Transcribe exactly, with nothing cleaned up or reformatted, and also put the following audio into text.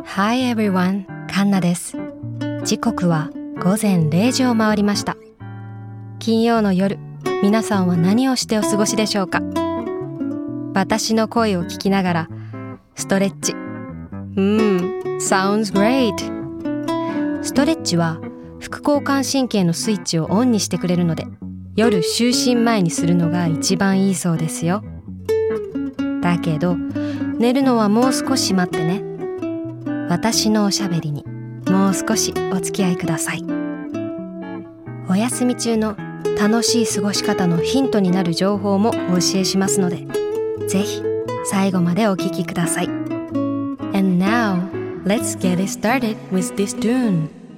Hi everyone, カンナです。時刻は午前れいじを回りました。金曜の夜、皆さんは何をしてお過ごしでしょうか。私の声を聞きながらストレッチ。うん、sounds great。ストレッチは副交感神経のスイッチをオンにしてくれるので、夜就寝前にするのが一番いいそうですよ。だけど寝るのはもう少し待ってね。私のおしゃべりにもう少しお付き合いください。お休み中の楽しい過ごし方のヒントになる情報もお教えしますので、ぜひ最後までお聞きください。And now, let's get it started with this tune.